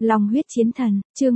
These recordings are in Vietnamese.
Long huyết chiến thần, chương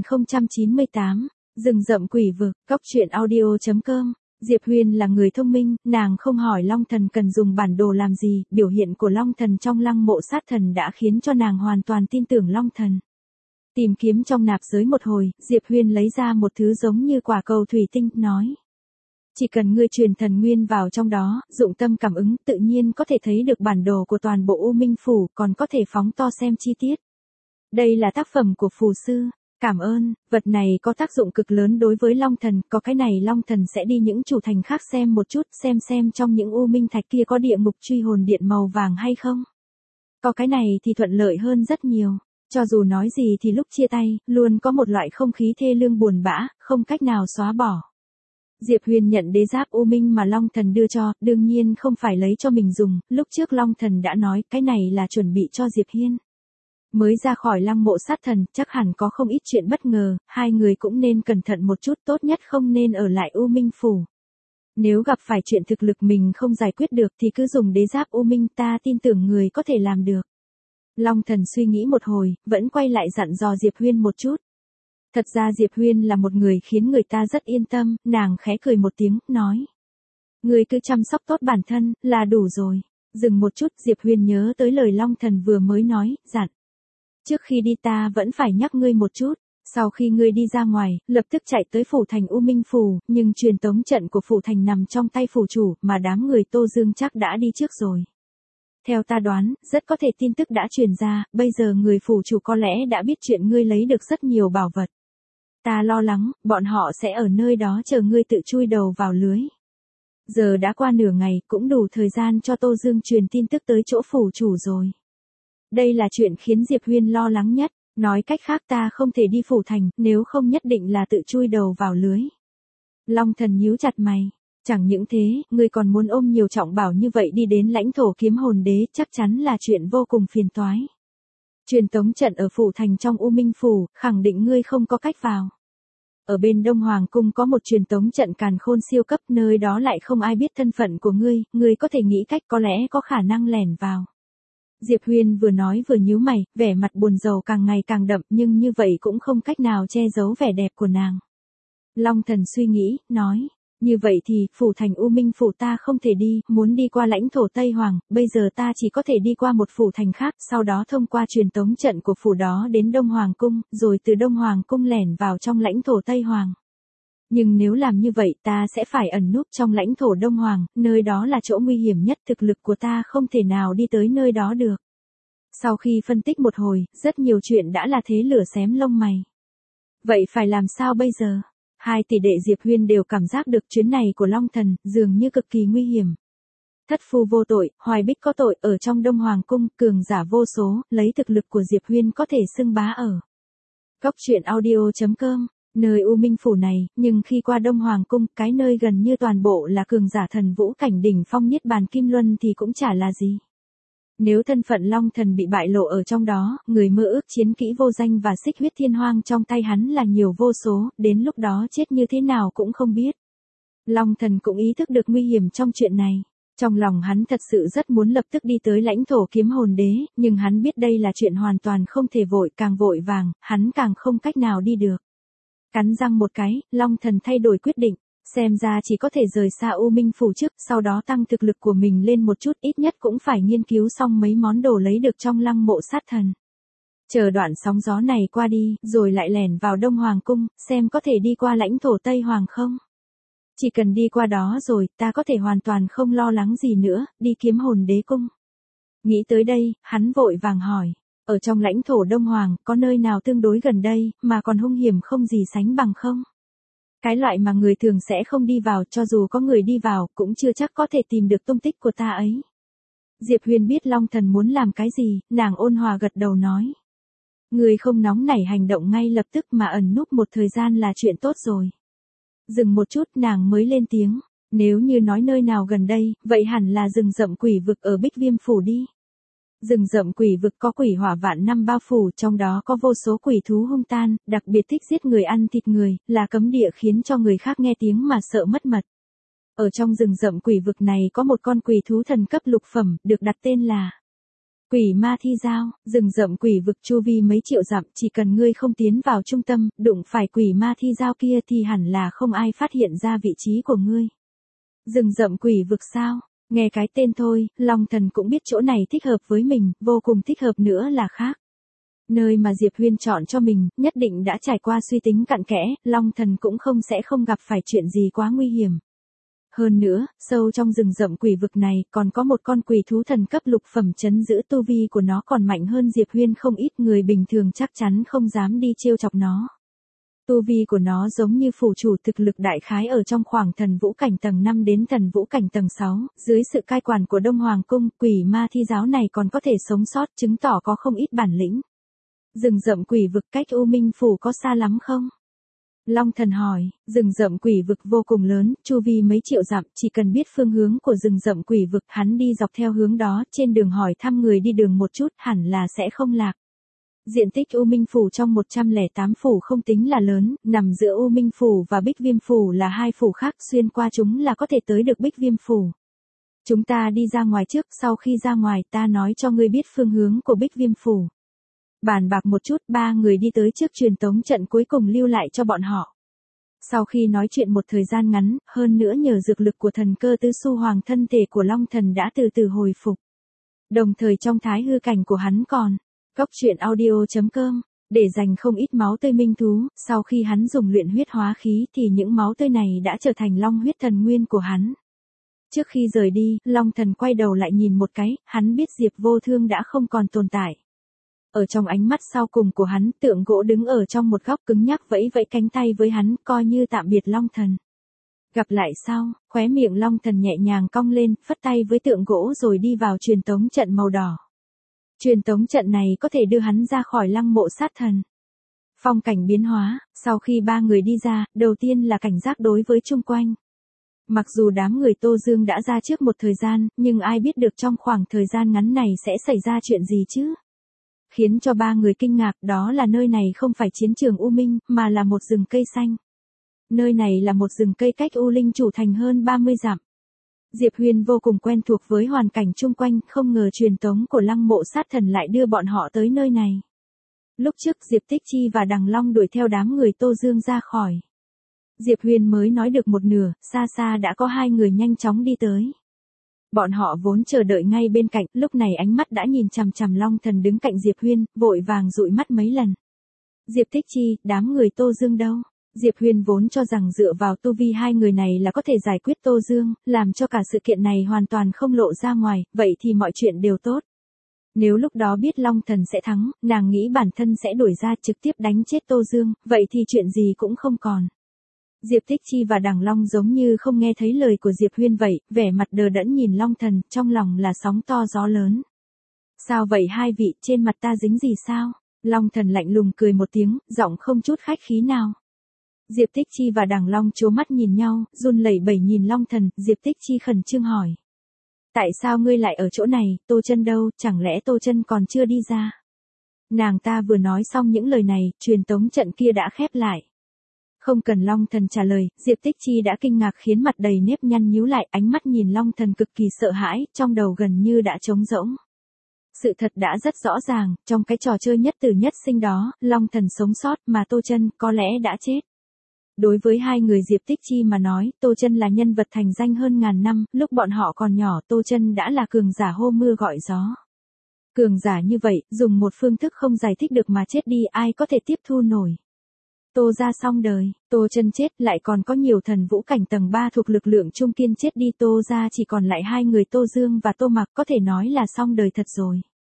1098, rừng rậm quỷ vực, Cóc truyện audio.com. Diệp Huyền là người thông minh, nàng không hỏi Long Thần cần dùng bản đồ làm gì, biểu hiện của Long Thần trong lăng mộ sát thần đã khiến cho nàng hoàn toàn tin tưởng Long Thần. Tìm kiếm trong nạp giới một hồi, Diệp Huyền lấy ra một thứ giống như quả cầu thủy tinh, nói. Chỉ cần ngươi truyền thần nguyên vào trong đó, dụng tâm cảm ứng, tự nhiên có thể thấy được bản đồ của toàn bộ U Minh Phủ, còn có thể phóng to xem chi tiết. Đây là tác phẩm của phù sư. Cảm ơn, vật này có tác dụng cực lớn đối với Long Thần, có cái này Long Thần sẽ đi những chủ thành khác xem một chút, xem trong những U Minh Thạch kia có địa ngục truy hồn điện màu vàng hay không. Có cái này thì thuận lợi hơn rất nhiều, cho dù nói gì thì lúc chia tay, luôn có một loại không khí thê lương buồn bã, không cách nào xóa bỏ. Diệp Huyền nhận đế giáp U Minh mà Long Thần đưa cho, đương nhiên không phải lấy cho mình dùng, lúc trước Long Thần đã nói cái này là chuẩn bị cho Diệp Hiên. Mới ra khỏi lăng mộ sát thần, chắc hẳn có không ít chuyện bất ngờ, hai người cũng nên cẩn thận một chút, tốt nhất không nên ở lại U Minh Phủ. Nếu gặp phải chuyện thực lực mình không giải quyết được thì cứ dùng đế giáp U Minh, ta tin tưởng người có thể làm được. Long Thần suy nghĩ một hồi, vẫn quay lại dặn dò Diệp Huyền một chút. Thật ra Diệp Huyền là một người khiến người ta rất yên tâm, nàng khẽ cười một tiếng, nói. Người cứ chăm sóc tốt bản thân, là đủ rồi. Dừng một chút, Diệp Huyền nhớ tới lời Long Thần vừa mới nói, dặn. Trước khi đi ta vẫn phải nhắc ngươi một chút, sau khi ngươi đi ra ngoài, lập tức chạy tới phủ thành U Minh Phủ, nhưng truyền tống trận của phủ thành nằm trong tay phủ chủ, mà đám người Tô Dương chắc đã đi trước rồi. Theo ta đoán, rất có thể tin tức đã truyền ra, bây giờ người phủ chủ có lẽ đã biết chuyện ngươi lấy được rất nhiều bảo vật. Ta lo lắng, bọn họ sẽ ở nơi đó chờ ngươi tự chui đầu vào lưới. Giờ đã qua nửa ngày, cũng đủ thời gian cho Tô Dương truyền tin tức tới chỗ phủ chủ rồi. Đây là chuyện khiến Diệp Huyền lo lắng nhất, nói cách khác ta không thể đi phủ thành, nếu không nhất định là tự chui đầu vào lưới. Long Thần nhíu chặt mày, chẳng những thế, ngươi còn muốn ôm nhiều trọng bảo như vậy đi đến lãnh thổ kiếm hồn đế, chắc chắn là chuyện vô cùng phiền toái. Truyền tống trận ở phủ thành trong U Minh Phủ, khẳng định ngươi không có cách vào. Ở bên Đông Hoàng Cung có một truyền tống trận càn khôn siêu cấp, nơi đó lại không ai biết thân phận của ngươi có thể nghĩ cách có lẽ có khả năng lẻn vào. Diệp Huyền vừa nói vừa nhíu mày, vẻ mặt buồn rầu càng ngày càng đậm, nhưng như vậy cũng không cách nào che giấu vẻ đẹp của nàng. Long Thần suy nghĩ, nói, như vậy thì, phủ thành U Minh Phủ ta không thể đi, muốn đi qua lãnh thổ Tây Hoàng, bây giờ ta chỉ có thể đi qua một phủ thành khác, sau đó thông qua truyền tống trận của phủ đó đến Đông Hoàng Cung, rồi từ Đông Hoàng Cung lẻn vào trong lãnh thổ Tây Hoàng. Nhưng nếu làm như vậy ta sẽ phải ẩn núp trong lãnh thổ Đông Hoàng, nơi đó là chỗ nguy hiểm nhất, thực lực của ta không thể nào đi tới nơi đó được. Sau khi phân tích một hồi, rất nhiều chuyện đã là thế lửa xém lông mày. Vậy phải làm sao bây giờ? Hai tỷ đệ Diệp Huyền đều cảm giác được chuyến này của Long Thần, dường như cực kỳ nguy hiểm. Thất phu vô tội, Hoài Bích có tội, ở trong Đông Hoàng Cung, cường giả vô số, lấy thực lực của Diệp Huyền có thể xưng bá ở. Cóc truyện audio.com. Nơi U Minh Phủ này, nhưng khi qua Đông Hoàng Cung, cái nơi gần như toàn bộ là cường giả thần vũ cảnh đỉnh phong niết bàn kim luân thì cũng chả là gì. Nếu thân phận Long Thần bị bại lộ ở trong đó, người mơ ước chiến kỹ vô danh và xích huyết thiên hoang trong tay hắn là nhiều vô số, đến lúc đó chết như thế nào cũng không biết. Long Thần cũng ý thức được nguy hiểm trong chuyện này. Trong lòng hắn thật sự rất muốn lập tức đi tới lãnh thổ kiếm hồn đế, nhưng hắn biết đây là chuyện hoàn toàn không thể vội, càng vội vàng, hắn càng không cách nào đi được. Cắn răng một cái, Long Thần thay đổi quyết định, xem ra chỉ có thể rời xa U Minh Phủ trước, sau đó tăng thực lực của mình lên một chút, ít nhất cũng phải nghiên cứu xong mấy món đồ lấy được trong lăng mộ sát thần. Chờ đoạn sóng gió này qua đi, rồi lại lẻn vào Đông Hoàng Cung, xem có thể đi qua lãnh thổ Tây Hoàng không. Chỉ cần đi qua đó rồi, ta có thể hoàn toàn không lo lắng gì nữa, đi kiếm hồn đế cung. Nghĩ tới đây, hắn vội vàng hỏi. Ở trong lãnh thổ Đông Hoàng, có nơi nào tương đối gần đây, mà còn hung hiểm không gì sánh bằng không? Cái loại mà người thường sẽ không đi vào, cho dù có người đi vào, cũng chưa chắc có thể tìm được tung tích của ta ấy. Diệp Huyền biết Long Thần muốn làm cái gì, nàng ôn hòa gật đầu nói. Người không nóng nảy hành động ngay lập tức mà ẩn núp một thời gian là chuyện tốt rồi. Dừng một chút nàng mới lên tiếng, nếu như nói nơi nào gần đây, vậy hẳn là rừng rậm quỷ vực ở Bích Viêm Phủ đi. Rừng rậm quỷ vực có quỷ hỏa vạn năm bao phủ, trong đó có vô số quỷ thú hung tan, đặc biệt thích giết người ăn thịt người, là cấm địa khiến cho người khác nghe tiếng mà sợ mất mật. Ở trong rừng rậm quỷ vực này có một con quỷ thú thần cấp lục phẩm, được đặt tên là Quỷ ma thi giao, rừng rậm quỷ vực chu vi mấy triệu dặm, chỉ cần ngươi không tiến vào trung tâm, đụng phải quỷ ma thi giao kia thì hẳn là không ai phát hiện ra vị trí của ngươi. Rừng rậm quỷ vực sao? Nghe cái tên thôi, Long Thần cũng biết chỗ này thích hợp với mình, vô cùng thích hợp nữa là khác. Nơi mà Diệp Huyên chọn cho mình, nhất định đã trải qua suy tính cặn kẽ, Long Thần cũng sẽ không gặp phải chuyện gì quá nguy hiểm. Hơn nữa, sâu trong rừng rậm quỷ vực này còn có một con quỷ thú thần cấp lục phẩm trấn giữ, tu vi của nó còn mạnh hơn Diệp Huyên không ít, người bình thường chắc chắn không dám đi trêu chọc nó. Tu vi của nó giống như phủ chủ, thực lực đại khái ở trong khoảng thần vũ cảnh tầng 5 đến thần vũ cảnh tầng 6, dưới sự cai quản của Đông Hoàng Cung, quỷ ma thi giáo này còn có thể sống sót, chứng tỏ có không ít bản lĩnh. Rừng rậm quỷ vực cách U Minh Phủ có xa lắm không? Long Thần hỏi, rừng rậm quỷ vực vô cùng lớn, chu vi mấy triệu dặm, chỉ cần biết phương hướng của rừng rậm quỷ vực, hắn đi dọc theo hướng đó, trên đường hỏi thăm người đi đường một chút, hẳn là sẽ không lạc. Diện tích U Minh Phủ trong 108 phủ không tính là lớn, nằm giữa U Minh Phủ và Bích Viêm Phủ là hai phủ khác, xuyên qua chúng là có thể tới được Bích Viêm Phủ. Chúng ta đi ra ngoài trước, sau khi ra ngoài ta nói cho ngươi biết phương hướng của Bích Viêm Phủ. Bàn bạc một chút, ba người đi tới trước truyền tống trận, cuối cùng lưu lại cho bọn họ. Sau khi nói chuyện một thời gian ngắn, hơn nữa nhờ dược lực của thần cơ tứ su hoàng, thân thể của Long Thần đã từ từ hồi phục. Đồng thời trong thái hư cảnh của hắn còn Cốc truyện audio.com, để dành không ít máu tươi minh thú, sau khi hắn dùng luyện huyết hóa khí thì những máu tươi này đã trở thành long huyết thần nguyên của hắn. Trước khi rời đi, Long Thần quay đầu lại nhìn một cái, hắn biết Diệp Vô Thương đã không còn tồn tại. Ở trong ánh mắt sau cùng của hắn, tượng gỗ đứng ở trong một góc cứng nhắc vẫy vẫy cánh tay với hắn, coi như tạm biệt Long Thần. Gặp lại sau, khóe miệng Long Thần nhẹ nhàng cong lên, phất tay với tượng gỗ rồi đi vào truyền tống trận màu đỏ. Truyền tống trận này có thể đưa hắn ra khỏi lăng mộ sát thần. Phong cảnh biến hóa, sau khi ba người đi ra, đầu tiên là cảnh giác đối với chung quanh. Mặc dù đám người Tô Dương đã ra trước một thời gian, nhưng ai biết được trong khoảng thời gian ngắn này sẽ xảy ra chuyện gì chứ? Khiến cho ba người kinh ngạc đó là nơi này không phải chiến trường U Minh, mà là một rừng cây xanh. Nơi này là một rừng cây cách U Linh Chủ Thành hơn 30 dặm. Diệp Huyền vô cùng quen thuộc với hoàn cảnh chung quanh, không ngờ truyền tống của lăng mộ sát thần lại đưa bọn họ tới nơi này. Lúc trước Diệp Tích Chi và Đằng Long đuổi theo đám người Tô Dương ra khỏi. Diệp Huyền mới nói được một nửa, xa xa đã có hai người nhanh chóng đi tới. Bọn họ vốn chờ đợi ngay bên cạnh, lúc này ánh mắt đã nhìn chằm chằm Long Thần đứng cạnh Diệp Huyền, vội vàng dụi mắt mấy lần. Diệp Tích Chi, đám người Tô Dương đâu? Diệp Huyền vốn cho rằng dựa vào tu vi hai người này là có thể giải quyết Tô Dương, làm cho cả sự kiện này hoàn toàn không lộ ra ngoài, vậy thì mọi chuyện đều tốt. Nếu lúc đó biết Long Thần sẽ thắng, nàng nghĩ bản thân sẽ đuổi ra trực tiếp đánh chết Tô Dương, vậy thì chuyện gì cũng không còn. Diệp Tích Chi và Đằng Long giống như không nghe thấy lời của Diệp Huyền vậy, vẻ mặt đờ đẫn nhìn Long Thần, trong lòng là sóng to gió lớn. Sao vậy hai vị, trên mặt ta dính gì sao? Long Thần lạnh lùng cười một tiếng, giọng không chút khách khí nào. Diệp Tích Chi và Đằng Long trố mắt nhìn nhau, run lẩy bẩy nhìn Long Thần, Diệp Tích Chi khẩn trương hỏi. Tại sao ngươi lại ở chỗ này, Tô Chân đâu, chẳng lẽ Tô Chân còn chưa đi ra? Nàng ta vừa nói xong những lời này, truyền tống trận kia đã khép lại. Không cần Long Thần trả lời, Diệp Tích Chi đã kinh ngạc khiến mặt đầy nếp nhăn nhíu lại, ánh mắt nhìn Long Thần cực kỳ sợ hãi, trong đầu gần như đã trống rỗng. Sự thật đã rất rõ ràng, trong cái trò chơi nhất tử nhất sinh đó, Long Thần sống sót mà Tô Chân có lẽ đã chết. Đối với hai người Diệp Tích Chi mà nói, Tô Chân là nhân vật thành danh hơn ngàn năm, lúc bọn họ còn nhỏ Tô Chân đã là cường giả hô mưa gọi gió. Cường giả như vậy, dùng một phương thức không giải thích được mà chết đi, ai có thể tiếp thu nổi. Tô gia xong đời, Tô Chân chết, lại còn có nhiều thần vũ cảnh tầng 3 thuộc lực lượng trung kiên chết đi, Tô gia chỉ còn lại hai người Tô Dương và Tô Mặc, có thể nói là xong đời thật rồi.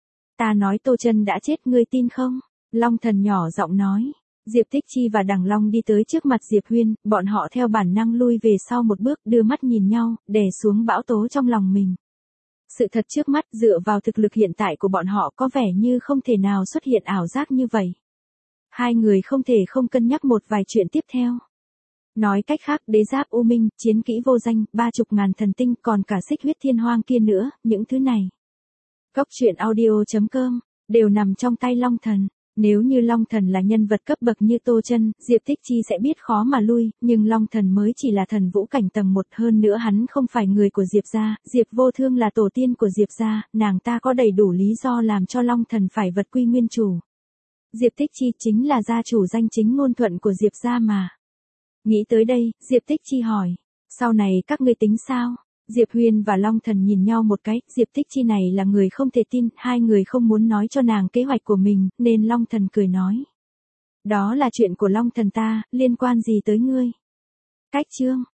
Ta nói Tô Chân đã chết, ngươi tin không? Long Thần nhỏ giọng nói. Diệp Tích Chi và Đằng Long đi tới trước mặt Diệp Huyền, bọn họ theo bản năng lui về sau một bước, đưa mắt nhìn nhau, đè xuống bão tố trong lòng mình. Sự thật trước mắt, dựa vào thực lực hiện tại của bọn họ có vẻ như không thể nào xuất hiện ảo giác như vậy. Hai người không thể không cân nhắc một vài chuyện tiếp theo. Nói cách khác, đế giáp U Minh, chiến kỹ vô danh, 30.000 thần tinh, còn cả xích huyết thiên hoang kia nữa, những thứ này. Cốc truyện audio.com, đều nằm trong tay Long Thần. Nếu như Long Thần là nhân vật cấp bậc như Tô Chân, Diệp Tích Chi sẽ biết khó mà lui, nhưng Long Thần mới chỉ là thần vũ cảnh tầng 1, hơn nữa hắn không phải người của Diệp gia, Diệp Vô Thương là tổ tiên của Diệp gia, nàng ta có đầy đủ lý do làm cho Long Thần phải vật quy nguyên chủ. Diệp Tích Chi chính là gia chủ danh chính ngôn thuận của Diệp gia mà. Nghĩ tới đây, Diệp Tích Chi hỏi, sau này các ngươi tính sao? Diệp Huyền và Long Thần nhìn nhau một cái, Diệp Tích Chi này là người không thể tin, hai người không muốn nói cho nàng kế hoạch của mình, nên Long Thần cười nói. Đó là chuyện của Long Thần ta, liên quan gì tới ngươi? Cách chương